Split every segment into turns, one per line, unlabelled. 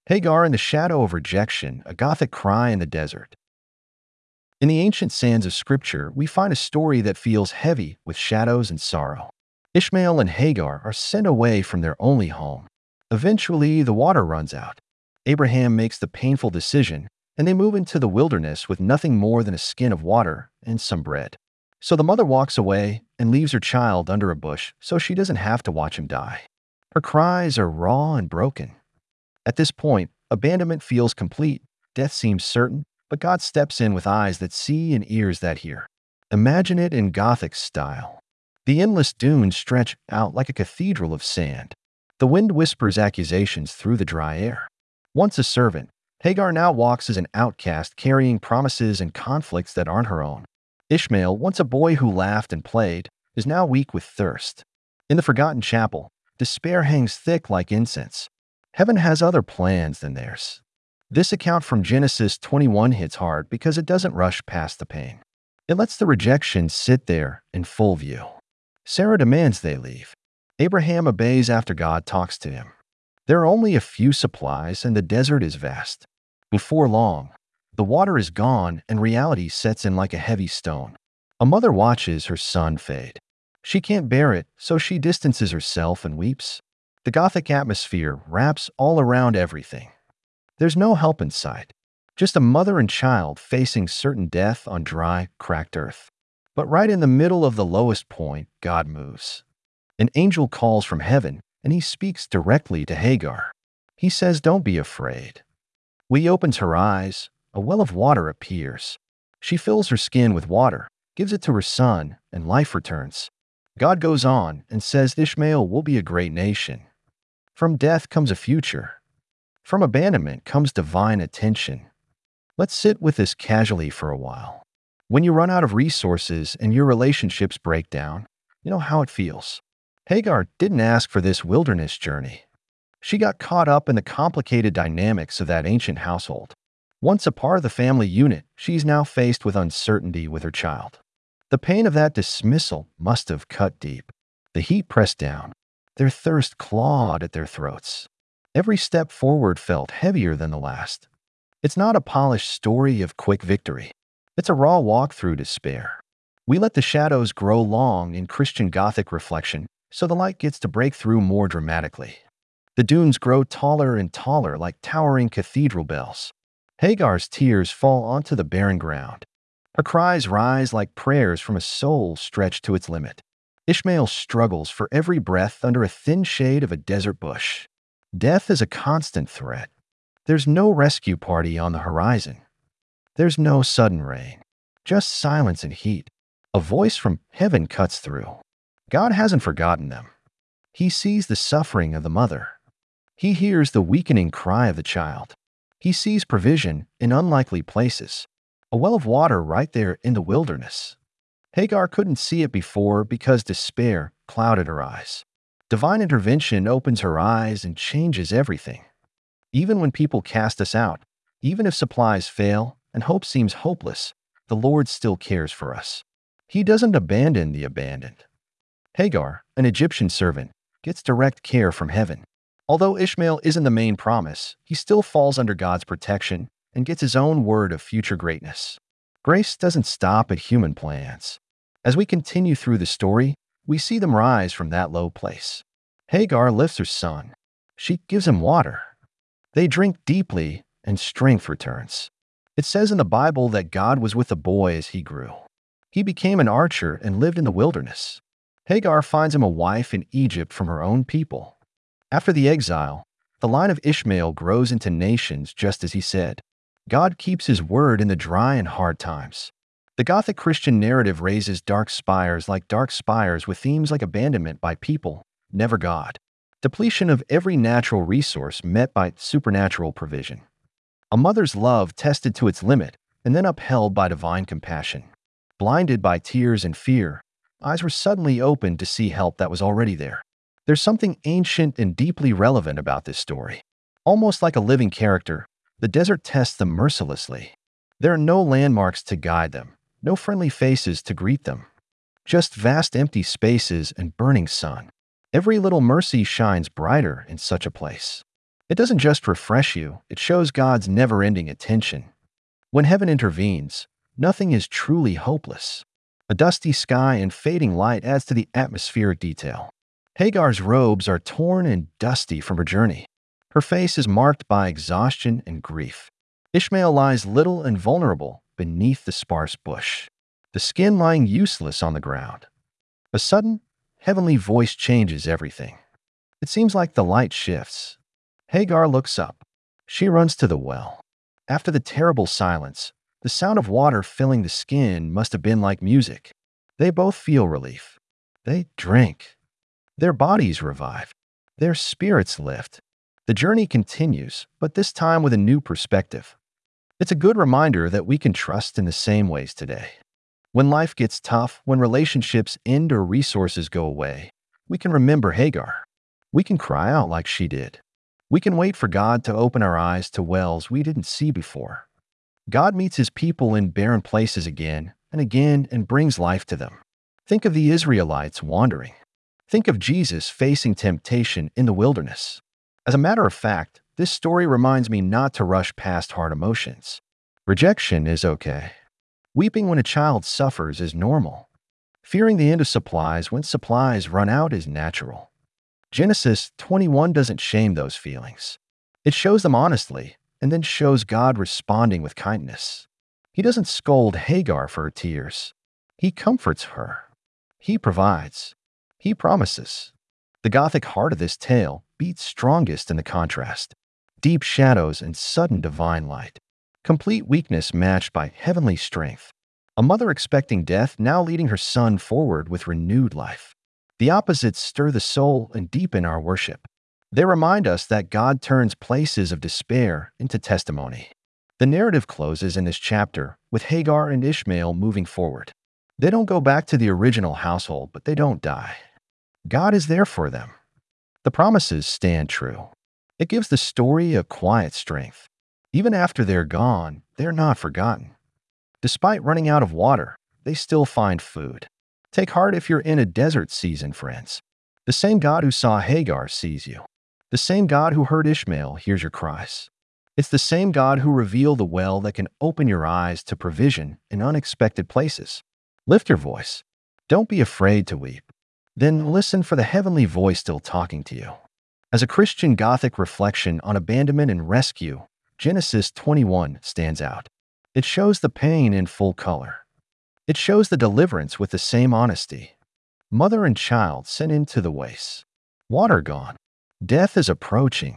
Hagar in the shadow of rejection, a Gothic cry in the desert. In the ancient sands of Scripture, we find a story that feels heavy with shadows and sorrow. Ishmael and Hagar are sent away from their only home. Eventually, the water runs out. Abraham makes the painful decision, and they move into the wilderness with nothing more than a skin of water and some bread. So the mother walks away and leaves her child under a bush so she doesn't have to watch him die. Her cries are raw and broken. At this point, abandonment feels complete, death seems certain, but God steps in with eyes that see and ears that hear. Imagine it in Gothic style. The endless dunes stretch out like a cathedral of sand. The wind whispers accusations through the dry air. Once a servant, Hagar now walks as an outcast carrying promises and conflicts that aren't her own. Ishmael, once a boy who laughed and played, is now weak with thirst. In the forgotten chapel, despair hangs thick like incense. Heaven has other plans than theirs. This account from Genesis 21 hits hard because it doesn't rush past the pain. It lets the rejection sit there in full view. Sarah demands they leave. Abraham obeys after God talks to him. There are only a few supplies and the desert is vast. Before long, the water is gone and reality sets in like a heavy stone. A mother watches her son fade. She can't bear it, so she distances herself and weeps. The Gothic atmosphere wraps all around everything. There's no help in sight, just a mother and child facing certain death on dry, cracked earth. But right in the middle of the lowest point, God moves. An angel calls from heaven, and he speaks directly to Hagar. He says, "Don't be afraid." When he opens her eyes, a well of water appears. She fills her skin with water, gives it to her son, and life returns. God goes on and says Ishmael will be a great nation. From death comes a future. From abandonment comes divine attention. Let's sit with this casually for a while. When you run out of resources and your relationships break down, you know how it feels. Hagar didn't ask for this wilderness journey. She got caught up in the complicated dynamics of that ancient household. Once a part of the family unit, she's now faced with uncertainty with her child. The pain of that dismissal must have cut deep. The heat pressed down. Their thirst clawed at their throats. Every step forward felt heavier than the last. It's not a polished story of quick victory. It's a raw walk through despair. We let the shadows grow long in Christian Gothic reflection, so the light gets to break through more dramatically. The dunes grow taller and taller like towering cathedral bells. Hagar's tears fall onto the barren ground. Her cries rise like prayers from a soul stretched to its limit. Ishmael struggles for every breath under a thin shade of a desert bush. Death is a constant threat. There's no rescue party on the horizon. There's no sudden rain, just silence and heat. A voice from heaven cuts through. God hasn't forgotten them. He sees the suffering of the mother. He hears the weakening cry of the child. He sees provision in unlikely places. A well of water right there in the wilderness. Hagar couldn't see it before because despair clouded her eyes. Divine intervention opens her eyes and changes everything. Even when people cast us out, even if supplies fail and hope seems hopeless, the Lord still cares for us. He doesn't abandon the abandoned. Hagar, an Egyptian servant, gets direct care from heaven. Although Ishmael isn't the main promise, he still falls under God's protection and gets his own word of future greatness. Grace doesn't stop at human plans. As we continue through the story, we see them rise from that low place. Hagar lifts her son. She gives him water. They drink deeply, and strength returns. It says in the Bible that God was with the boy as he grew. He became an archer and lived in the wilderness. Hagar finds him a wife in Egypt from her own people. After the exile, the line of Ishmael grows into nations just as he said. God keeps his word in the dry and hard times. The Gothic Christian narrative raises dark spires with themes like abandonment by people, never God. Depletion of every natural resource met by supernatural provision. A mother's love tested to its limit and then upheld by divine compassion. Blinded by tears and fear, eyes were suddenly opened to see help that was already there. There's something ancient and deeply relevant about this story. Almost like a living character, the desert tests them mercilessly. There are no landmarks to guide them, no friendly faces to greet them. Just vast empty spaces and burning sun. Every little mercy shines brighter in such a place. It doesn't just refresh you, it shows God's never-ending attention. When heaven intervenes, nothing is truly hopeless. A dusty sky and fading light adds to the atmospheric detail. Hagar's robes are torn and dusty from her journey. Her face is marked by exhaustion and grief. Ishmael lies little and vulnerable beneath the sparse bush, the skin lying useless on the ground. A sudden, heavenly voice changes everything. It seems like the light shifts. Hagar looks up. She runs to the well. After the terrible silence, the sound of water filling the skin must have been like music. They both feel relief. They drink. Their bodies revive. Their spirits lift. The journey continues, but this time with a new perspective. It's a good reminder that we can trust in the same ways today. When life gets tough, when relationships end or resources go away, we can remember Hagar. We can cry out like she did. We can wait for God to open our eyes to wells we didn't see before. God meets his people in barren places again and brings life to them. Think of the Israelites wandering. Think of Jesus facing temptation in the wilderness. As a matter of fact, this story reminds me not to rush past hard emotions. Rejection is okay. Weeping when a child suffers is normal. Fearing the end of supplies when supplies run out is natural. Genesis 21 doesn't shame those feelings. It shows them honestly and then shows God responding with kindness. He doesn't scold Hagar for her tears. He comforts her. He provides. He promises. The Gothic heart of this tale beats strongest in the contrast. Deep shadows and sudden divine light. Complete weakness matched by heavenly strength. A mother expecting death now leading her son forward with renewed life. The opposites stir the soul and deepen our worship. They remind us that God turns places of despair into testimony. The narrative closes in this chapter with Hagar and Ishmael moving forward. They don't go back to the original household, but they don't die. God is there for them. The promises stand true. It gives the story a quiet strength. Even after they're gone, they're not forgotten. Despite running out of water, they still find food. Take heart if you're in a desert season, friends. The same God who saw Hagar sees you. The same God who heard Ishmael hears your cries. It's the same God who revealed the well that can open your eyes to provision in unexpected places. Lift your voice. Don't be afraid to weep. Then listen for the heavenly voice still talking to you. As a Christian Gothic reflection on abandonment and rescue, Genesis 21 stands out. It shows the pain in full color. It shows the deliverance with the same honesty. Mother and child sent into the waste. Water gone. Death is approaching.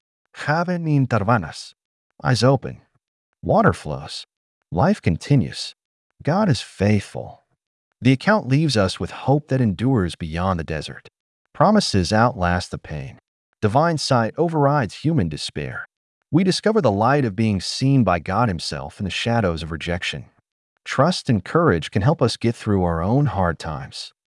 Have ni intervanas. Eyes open. Water flows. Life continues. God is faithful. The account leaves us with hope that endures beyond the desert. Promises outlast the pain. Divine sight overrides human despair. We discover the light of being seen by God Himself in the shadows of rejection. Trust and courage can help us get through our own hard times.